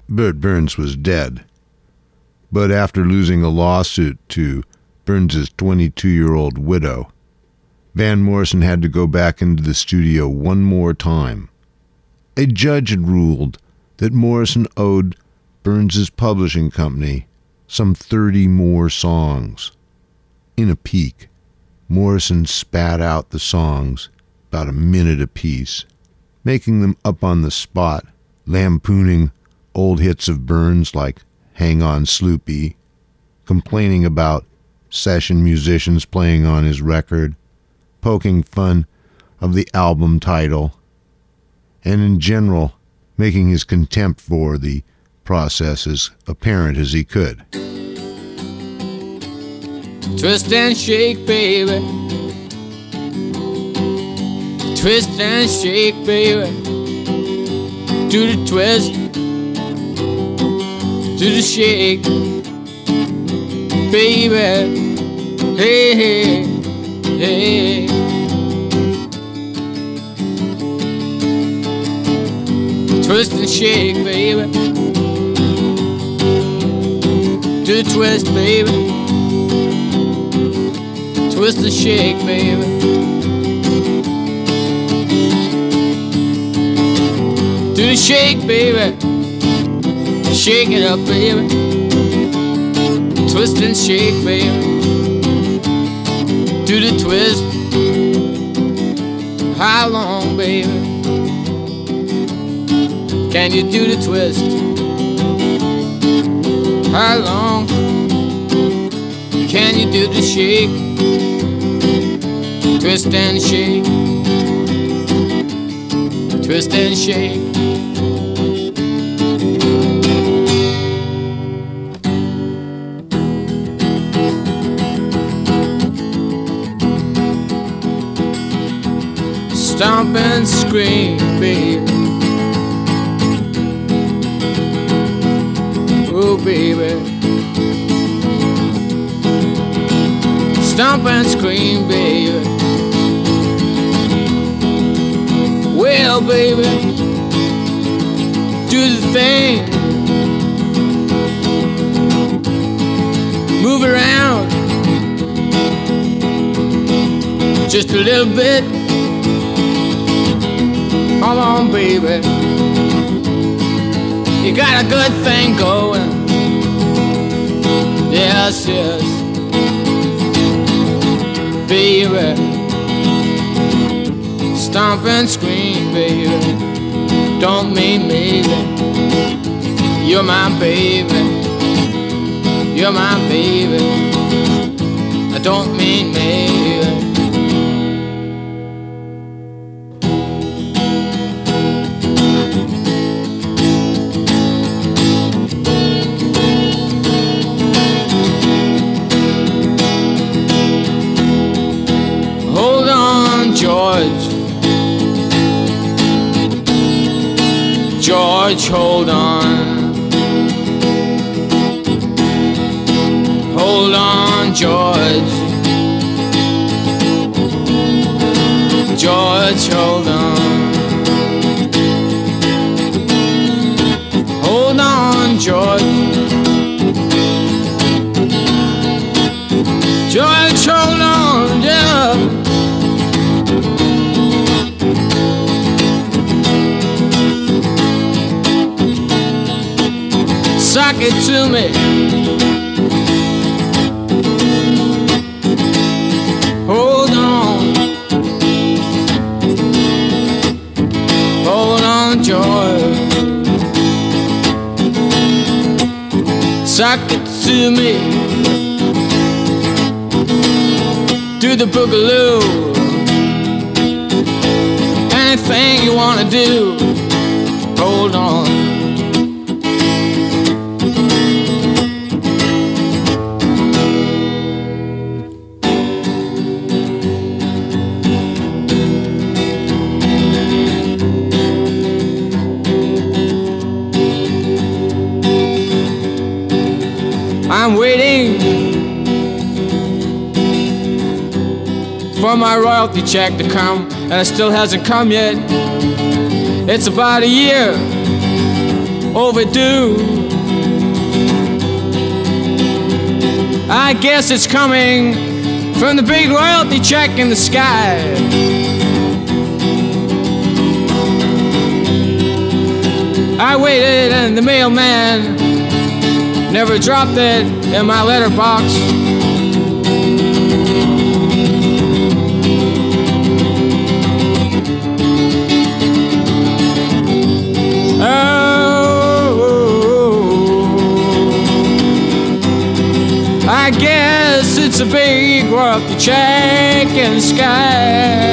Bert Burns was dead. But after losing a lawsuit to Burns's 22-year-old widow, Van Morrison had to go back into the studio one more time. A judge had ruled that Morrison owed Burns's publishing company some 30 more songs. In a peek, Morrison spat out the songs about a minute apiece, making them up on the spot, lampooning old hits of Burns like Hang On Sloopy, complaining about session musicians playing on his record, poking fun of the album title, and in general making his contempt for the process as apparent as he could. Twist and shake, baby. Twist and shake, baby. Do the twist, do the shake, baby. Hey, hey, hey. Twist and shake, baby. Do the twist, baby. Twist and shake, baby. Do the shake, baby. Shake it up, baby. Twist and shake, baby. Do the twist. How long, baby? Can you do the twist? How long can you do the shake? Twist and shake. Twist and shake. Stomp and scream, baby. Oh, baby. Stomp and scream, baby. Well, baby, do the thing. Move around just a little bit. Come on, baby. You got a good thing going. Yes, yes. Baby, stomp and scream, baby. Don't mean maybe. You're my baby. You're my baby. I don't mean maybe. George, hold on. Hold on, George. George, hold on. Hold on, George. George, hold on, yeah. Sock it to me. Hold on. Hold on, George. Sock it to me. Do the boogaloo. Anything you wanna do. Hold on. I'm waiting for my royalty check to come, and it still hasn't come yet. It's about a year overdue. I guess it's coming from the big royalty check in the sky. I waited and the mailman never dropped it in my letterbox. I guess it's a big royalty check in the sky.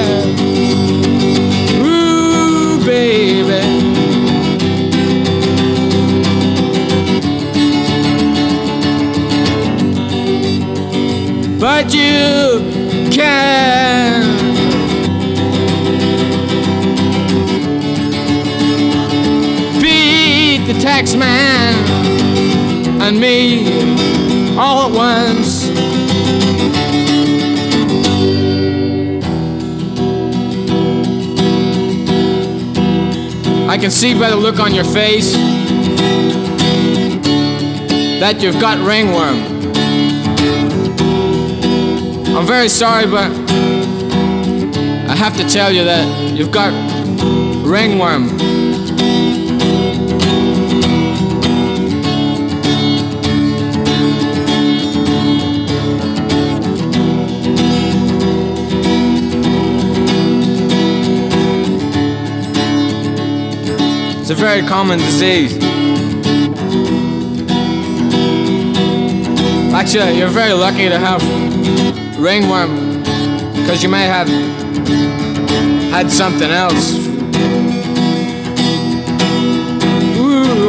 Ooh, baby. But you can beat the tax man and me all at once. I can see by the look on your face that you've got ringworm. I'm very sorry, but I have to tell you that you've got ringworm. It's a very common disease. Actually, you're very lucky to have ringworm, because you may have had something else. Ooh,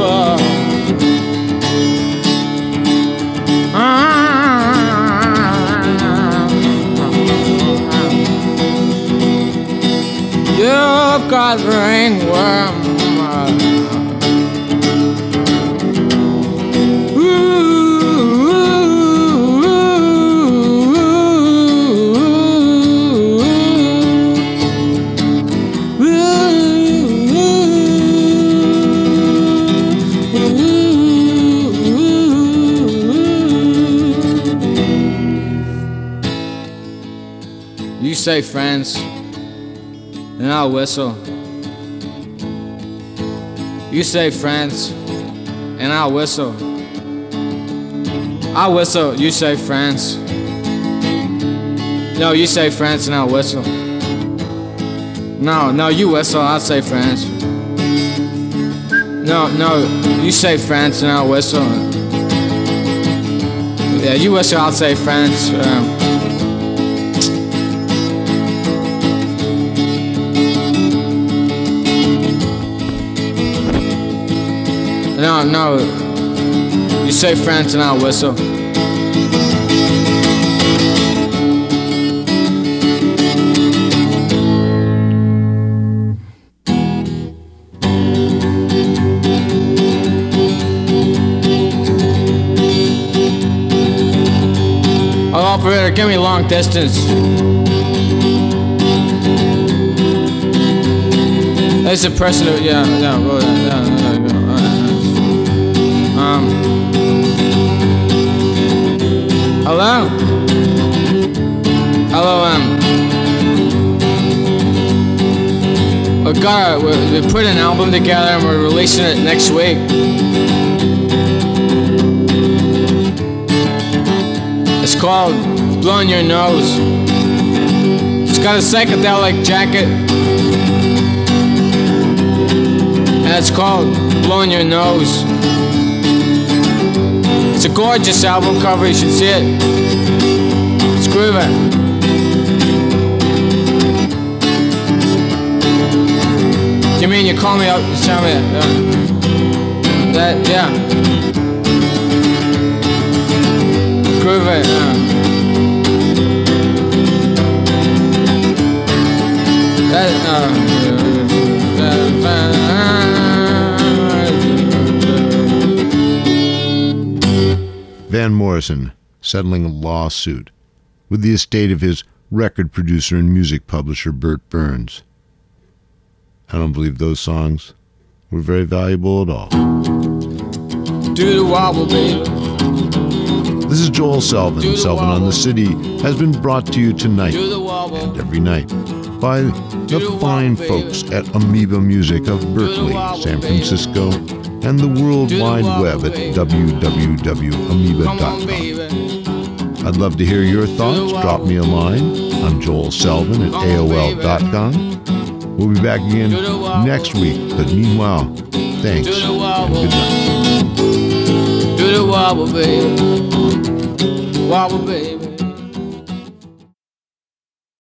you've got ringworm. You say friends, and I'll whistle. You say friends, and I'll whistle. I'll whistle, you say friends. No, you say friends, and I'll whistle. No, you whistle, I'll say friends. No, you say friends, and I'll whistle. Yeah, you whistle, I'll say friends. No, you say friends and I'll whistle. Oh, operator, give me long distance. There's a person who, yeah. Hello? We put an album together and we're releasing it next week. It's called Blowing Your Nose. It's got a psychedelic jacket. And it's called Blowing Your Nose. It's a gorgeous album cover, you should see it. It's groovy. You mean you call me up and tell me that, yeah. Groovy, Van Morrison settling a lawsuit with the estate of his record producer and music publisher Bert Berns. I don't believe those songs were very valuable at all. Do the wobble, baby. This is Joel Selvin. Selvin on the City has been brought to you tonight Do the wobble. and every night by the fine folks at Amoeba Music of Berkeley, San Francisco, and the World Wide Web at Come on, www.amoeba.com. baby. I'd love to hear your thoughts. Drop me a line. I'm Joel Selvin at AOL.com. We'll be back again next week, but meanwhile, thanks and good night. Do the wobble, baby. Wobble, baby.